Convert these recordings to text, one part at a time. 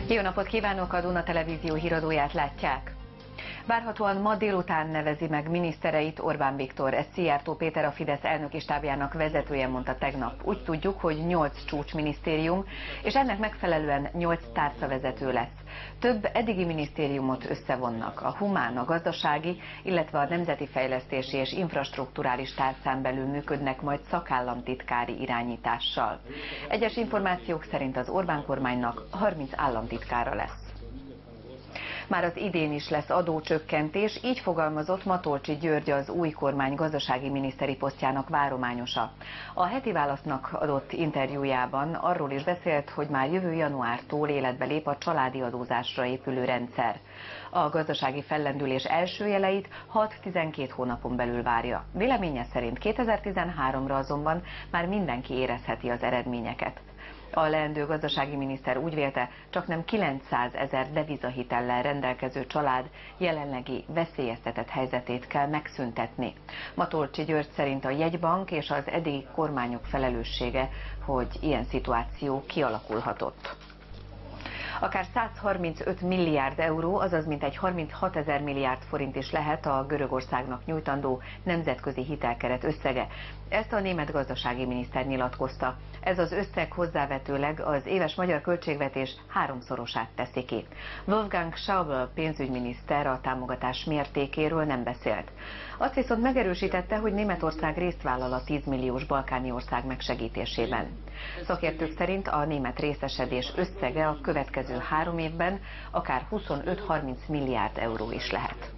Jó napot kívánok, a Duna Televízió híradóját látják. Várhatóan ma délután nevezi meg minisztereit Orbán Viktor. Ezt Szijjártó Péter, a Fidesz elnöki stábjának vezetője mondta tegnap. Úgy tudjuk, hogy 8 csúcsminisztérium, és ennek megfelelően 8 tárcavezető lesz. Több eddigi minisztériumot összevonnak. A humán, a gazdasági, illetve a nemzeti fejlesztési és infrastrukturális tárcán belül működnek majd szakállamtitkári irányítással. Egyes információk szerint az Orbán kormánynak 30 államtitkára lesz. Már az idén is lesz adócsökkentés, így fogalmazott Matolcsy György, az új kormány gazdasági miniszteri posztjának várományosa. A Heti Válasznak adott interjújában arról is beszélt, hogy már jövő januártól életbe lép a családi adózásra épülő rendszer. A gazdasági fellendülés első jeleit 6-12 hónapon belül várja. Véleménye szerint 2013-ra azonban már mindenki érezheti az eredményeket. A leendő gazdasági miniszter úgy vélte, csaknem 900 000 devizahitellel rendelkező család jelenlegi veszélyeztetett helyzetét kell megszüntetni. Matolcsy György szerint a jegybank és az eddigi kormányok felelőssége, hogy ilyen szituáció kialakulhatott. Akár 135 milliárd euró, azaz mintegy 36 000 milliárd forint is lehet a Görögországnak nyújtandó nemzetközi hitelkeret összege. Ezt a német gazdasági miniszter nyilatkozta. Ez az összeg hozzávetőleg az éves magyar költségvetés 3-szorosát teszi ki. Wolfgang Schäuble pénzügyminiszter a támogatás mértékéről nem beszélt. Azt viszont megerősítette, hogy Németország részt vállal a 10 milliós balkáni ország megsegítésében. Szakértők szerint a német részesedés összege a következő 3 évben akár 25-30 milliárd euró is lehet.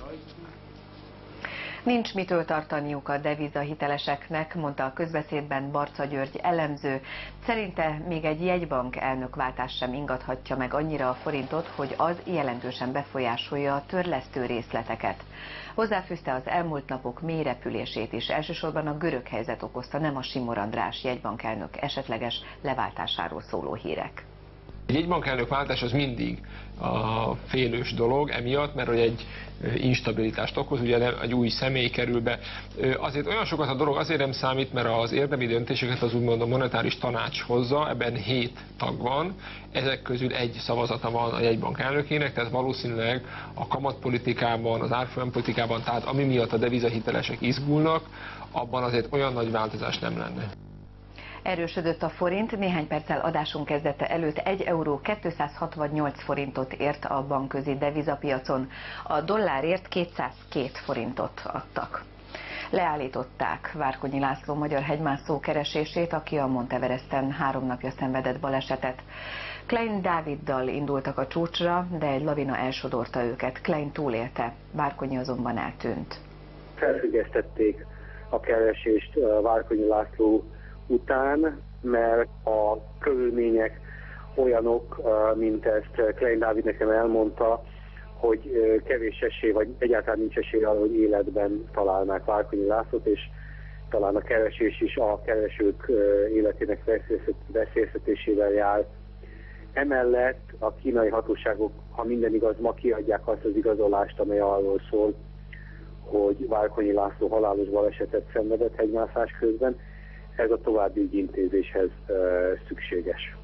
Nincs mitől tartaniuk a devizahiteleseknek, mondta a közbeszédben Barca György elemző. Szerinte még egy jegybank elnökváltás sem ingathatja meg annyira a forintot, hogy az jelentősen befolyásolja a törlesztő részleteket. Hozzáfűzte, az elmúlt napok mély repülését is elsősorban a görög helyzet okozta, nem a Simor András jegybankelnök esetleges leváltásáról szóló hírek. Egy jegybankelnök váltás az mindig a félős dolog emiatt, mert hogy egy instabilitást okoz, ugye egy új személy kerül be. Azért olyan sokat a dolog azért nem számít, mert az érdemi döntéseket az úgymond a monetáris tanács hozza, ebben 7 tag van, ezek közül egy szavazata van a jegybank elnökének, tehát valószínűleg a kamatpolitikában, az árfolyampolitikában, tehát ami miatt a devizahitelesek izgulnak, abban azért olyan nagy változás nem lenne. Erősödött a forint, néhány perccel adásunk kezdete előtt 1 euró 268 forintot ért a bankközi devizapiacon, a dollárért 202 forintot adtak. Leállították Várkonyi László magyar hegymászó keresését, aki a Monteveresten 3 napja szenvedett balesetet. Klein Dáviddal indultak a csúcsra, de egy lavina elsodorta őket. Klein túlélte, Várkonyi azonban eltűnt. Felfüggesztették a keresést Várkonyi László után, mert a körülmények olyanok, mint ezt Klein Dávid nekem elmondta, hogy kevés esély, vagy egyáltalán nincs esély arra, hogy életben találnák Várkonyi Lászlót, és talán a keresés is a keresők életének veszélyeztetésével jár. Emellett a kínai hatóságok, ha minden igaz, ma kiadják azt az igazolást, amely arról szól, hogy Várkonyi László halálos balesetet szenvedett hegymászás közben. Ez a további ügyintézéshez szükséges.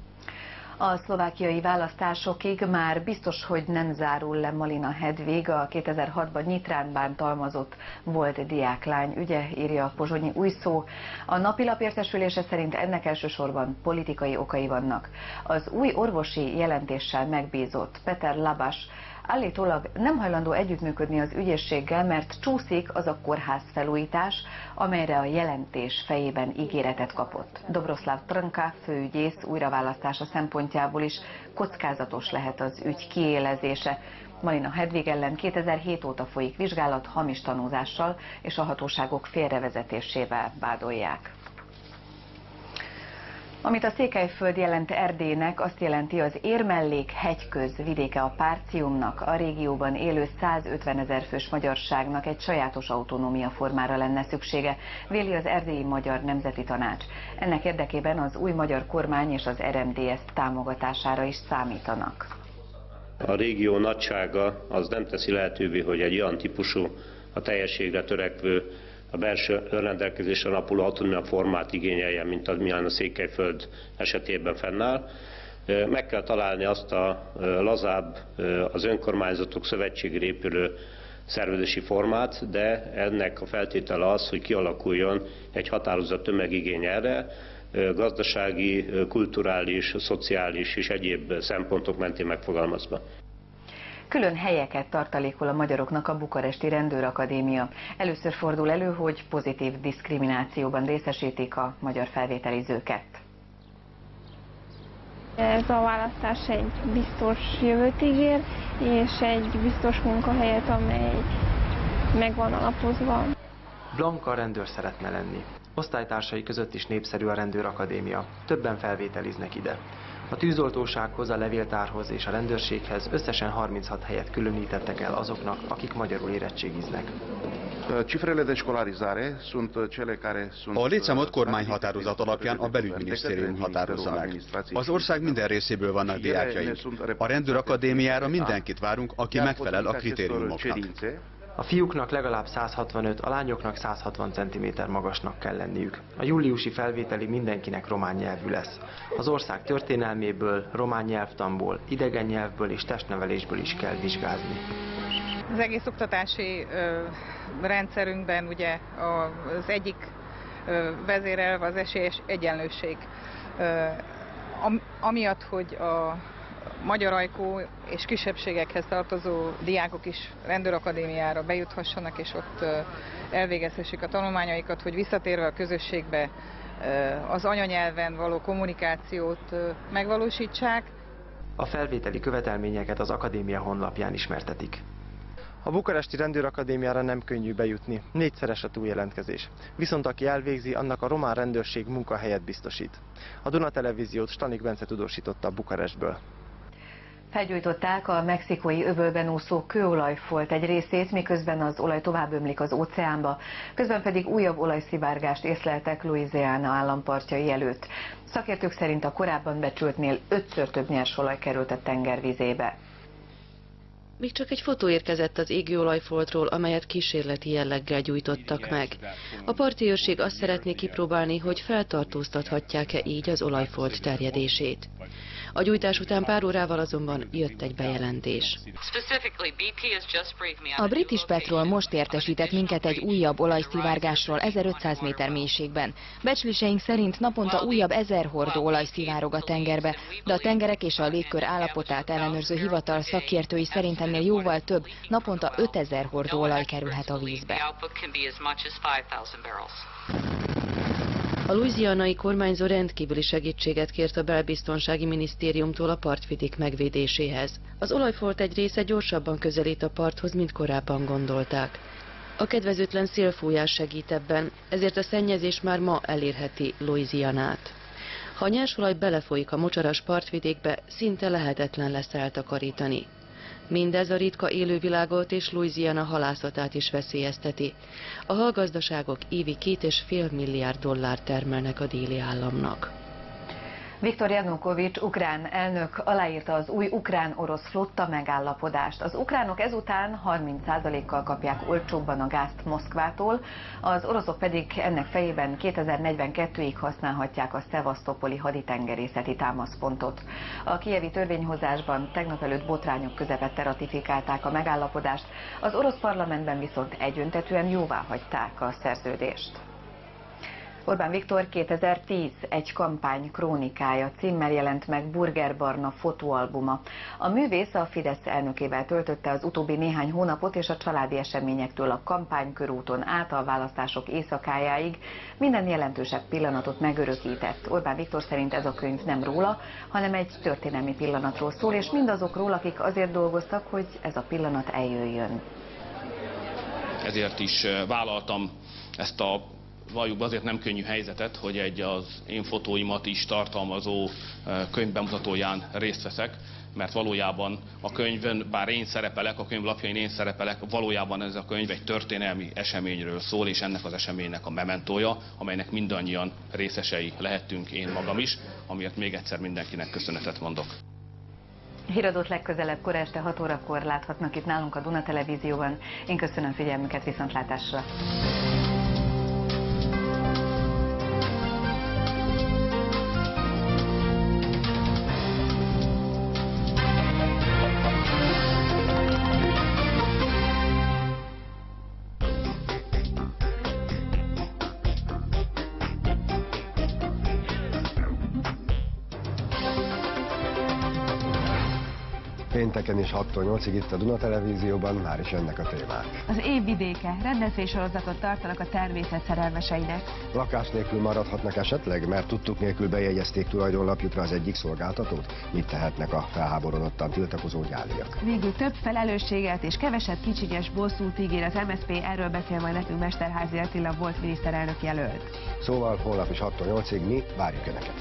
A szlovákiai választásokig már biztos, hogy nem zárul le Malina Hedvig, a 2006-ban Nyitrán bántalmazott volt diáklány ügye, írja a Pozsonyi Új Szó. A napilap értesülése szerint ennek elsősorban politikai okai vannak. Az új orvosi jelentéssel megbízott Peter Labas állítólag nem hajlandó együttműködni az ügyészséggel, mert csúszik az a kórház felújítás, amelyre a jelentés fejében ígéretet kapott. Dobroszláv Trnka főügyész újraválasztása szempontjából is kockázatos lehet az ügy kiélezése. Malina Hedvig ellen 2007 óta folyik vizsgálat, hamis tanúzással és a hatóságok félrevezetésével vádolják. Amit a Székelyföld jelent Erdélynek, azt jelenti, az Érmellék hegyköz vidéke a Párciumnak, a régióban élő 150 000 fős magyarságnak egy sajátos autonómia formára lenne szüksége, véli az Erdélyi Magyar Nemzeti Tanács. Ennek érdekében az új magyar kormány és az RMDSZ támogatására is számítanak. A régió nagysága az nem teszi lehetővé, hogy egy olyan típusú, a teljességre törekvő, a belső önrendelkezésre alapuló autonómia formát igényeljen, mint amilyen a Székelyföld esetében fennáll. Meg kell találni azt a lazább, az önkormányzatok szövetségére épülő szervezési formát, de ennek a feltétele az, hogy kialakuljon egy határozott tömegigény erre, gazdasági, kulturális, szociális és egyéb szempontok mentén megfogalmazva. Külön helyeket tartalékol a magyaroknak a bukaresti rendőrakadémia. Először fordul elő, hogy pozitív diszkriminációban részesítik a magyar felvételizőket. Ez a választás egy biztos jövőt ígér, és egy biztos munkahelyet, amely meg van alapozva. Blanka rendőr szeretne lenni. Osztálytársai között is népszerű a rendőrakadémia. Többen felvételiznek ide. A tűzoltósághoz, a levéltárhoz és a rendőrséghez összesen 36 helyet különítettek el azoknak, akik magyarul érettségiznek. A létszámot kormányhatározat alapján a belügyminisztérium határozza meg. Az ország minden részéből vannak diákjaink. A rendőrakadémiára mindenkit várunk, aki megfelel a kritériumoknak. A fiúknak legalább 165, a lányoknak 160 cm magasnak kell lenniük. A júliusi felvételi mindenkinek román nyelvű lesz. Az ország történelméből, román nyelvtanból, idegen nyelvből és testnevelésből is kell vizsgázni. Az egész oktatási rendszerünkben ugye az egyik vezérelv az esélyes egyenlőség. Amiatt, hogy a magyar ajkú és kisebbségekhez tartozó diákok is rendőrakadémiára bejuthassanak, és ott elvégezhessék a tanulmányaikat, hogy visszatérve a közösségbe az anyanyelven való kommunikációt megvalósítsák. A felvételi követelményeket az akadémia honlapján ismertetik. A bukaresti rendőrakadémiára nem könnyű bejutni, 4-szeres a túljelentkezés. Viszont aki elvégzi, annak a román rendőrség munkahelyet biztosít. A Duna Televíziót Stanik Bence tudósította Bukarestből. Felgyújtották a mexikói öbölben úszó kőolajfolt egy részét, miközben az olaj tovább ömlik az óceánba, közben pedig újabb olajszivárgást észleltek Louisiana állampartjai előtt. Szakértők szerint a korábban becsültnél 5-ször több nyersolaj került a tengervizébe. Még csak egy fotó érkezett az égő olajfoltról, amelyet kísérleti jelleggel gyújtottak meg. A parti őrség azt szeretné kipróbálni, hogy feltartóztathatják-e így az olajfolt terjedését. A gyújtás után pár órával azonban jött egy bejelentés. A British Petrol most értesített minket egy újabb olajszivárgásról 1500 méter mélységben. Becsléseink szerint naponta újabb 1000 hordó olaj szivárog a tengerbe, de a tengerek és a légkör állapotát ellenőrző hivatal szakértői szerint ennél jóval több, naponta 5000 hordó olaj kerülhet a vízbe. A louisianai kormányzó rendkívüli segítséget kért a belbiztonsági minisztériumtól a partvidék megvédéséhez. Az olajfolt egy része gyorsabban közelít a parthoz, mint korábban gondolták. A kedvezőtlen szélfújás segít ebben, ezért a szennyezés már ma elérheti Louisianát. Ha a nyersolaj belefolyik a mocsaras partvidékbe, szinte lehetetlen lesz eltakarítani. Mindez a ritka élővilágot és Louisiana halászatát is veszélyezteti. A hallgazdaságok évi $2,5 milliárd termelnek a déli államnak. Viktor Janukovics ukrán elnök aláírta az új ukrán-orosz flotta megállapodást. Az ukránok ezután 30%-kal kapják olcsóbban a gázt Moszkvától, az oroszok pedig ennek fejében 2042-ig használhatják a szevasztopoli haditengerészeti támaszpontot. A kijevi törvényhozásban tegnap előtt botrányok közepette ratifikálták a megállapodást, az orosz parlamentben viszont egyöntetűen jóváhagyták a szerződést. Orbán Viktor 2010 egy kampány krónikája címmel jelent meg Burger Barna fotóalbuma. A művész a Fidesz elnökével töltötte az utóbbi néhány hónapot, és a családi eseményektől a kampánykörúton át a választások éjszakájáig minden jelentősebb pillanatot megörökített. Orbán Viktor szerint ez a könyv nem róla, hanem egy történelmi pillanatról szól, és mindazokról, akik azért dolgoztak, hogy ez a pillanat eljöjjön. Ezért is vállaltam ezt a valljuk azért nem könnyű helyzetet, hogy egy az én fotóimat is tartalmazó könyvbemutatóján részt veszek, mert valójában a könyvön, bár én szerepelek, a könyv lapjain én szerepelek, valójában ez a könyv egy történelmi eseményről szól, és ennek az eseménynek a mementója, amelynek mindannyian részesei lehettünk, én magam is, amiért még egyszer mindenkinek köszönetet mondok. Híradót legközelebb kora este 6 órakor láthatnak itt nálunk a Duna Televízióban. Én köszönöm figyelmüket, viszontlátásra! Pénteken is 6-tól 8-ig itt a Duna Televízióban már is jönnek a témák. Az év vidéke rendezvénysorozatot tartanak a természet szerelmeseinek. Lakás nélkül maradhatnak esetleg, mert tudtuk nélkül bejegyezték tulajdonlapjukra az egyik szolgáltatót? Mit tehetnek a felháborodottan tiltakozó gyáriak? Végül több felelősséget és kevesebb kicsinyes bosszút ígér az MSZP, erről beszél majd nekünk Mesterházy Attila, volt miniszterelnök jelölt. Szóval holnap is 6-tól 8-ig mi várjuk Önöket.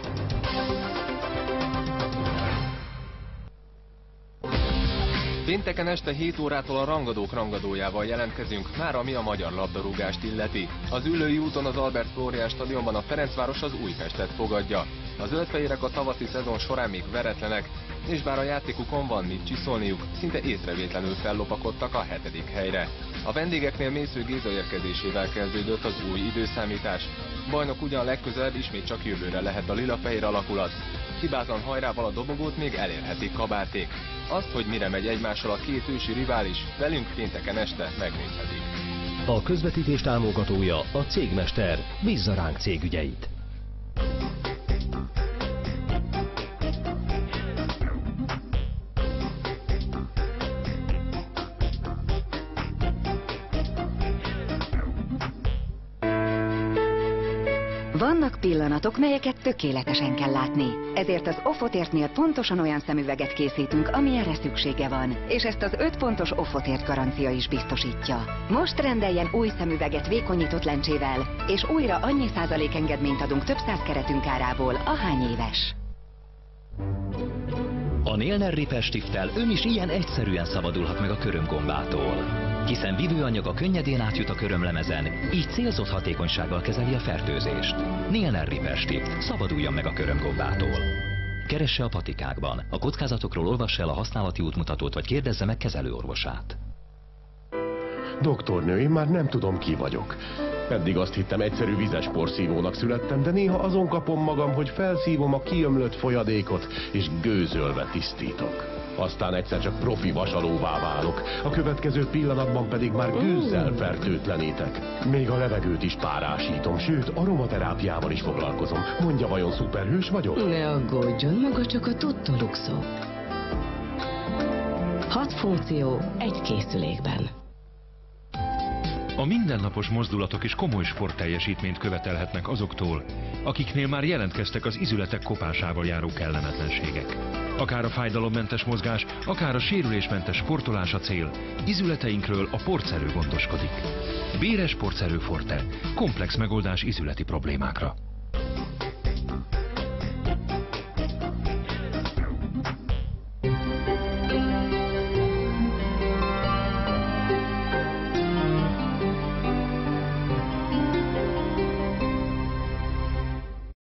Pénteken este 7 órától a rangadók rangadójával jelentkezünk, már ami a magyar labdarúgást illeti. Az Üllői úton az Albert Flórián stadionban a Ferencváros az Újpestet fogadja. A zöldfehérek a tavaszi szezon során még veretlenek, és bár a játékukon van mit csiszolniuk, szinte észrevétlenül fellopakodtak a 7. helyre. A vendégeknél Mésző Géza érkezésével kezdődött az új időszámítás. Bajnok ugyan legközelebb ismét csak jövőre lehet a lila-fehér alakulat. Hibátlan hajrával a dobogót még elérhetik kabárték. Azt, hogy mire megy egymással a két ősi rivális, velünk pénteken este megnézhetik. A közvetítés támogatója a Cégmester. Bízza ránk cégügyeit! Vannak pillanatok, melyeket tökéletesen kell látni. Ezért az Offotértnél pontosan olyan szemüveget készítünk, amilyenre szüksége van. És ezt az 5 pontos Offotért garancia is biztosítja. Most rendeljen új szemüveget vékonyított lencsével, és újra annyi százalék engedményt adunk több száz keretünk árából, ahány éves. A Nélner Repair Stifttel ön is ilyen egyszerűen szabadulhat meg a körömgombától. Hiszen vívőanyaga könnyedén átjut a körömlemezen, így célzott hatékonysággal kezeli a fertőzést. Nélner Repair Stift, szabaduljon meg a körömgombától. Keresse a patikákban. A kockázatokról olvassa el a használati útmutatót, vagy kérdezze meg kezelőorvosát. Doktornő, én már nem tudom, ki vagyok. Eddig azt hittem, egyszerű vizes porszívónak születtem, de néha azon kapom magam, hogy felszívom a kiömlött folyadékot, és gőzölve tisztítok. Aztán egyszer csak profi vasalóvá válok, a következő pillanatban pedig már gőzzel fertőtlenítek. Még a levegőt is párásítom, sőt, aromaterápiával is foglalkozom. Mondja, vajon szuperhős vagyok? Ne aggódjon, maga csak a Tutto-Luxo. 6 funkció egy készülékben. A mindennapos mozdulatok is komoly sportteljesítményt követelhetnek azoktól, akiknél már jelentkeztek az izületek kopásával járó kellemetlenségek. Akár a fájdalommentes mozgás, akár a sérülésmentes sportolás a cél, izületeinkről a Portszerő gondoskodik. Béres Portszerő Forte, komplex megoldás izületi problémákra.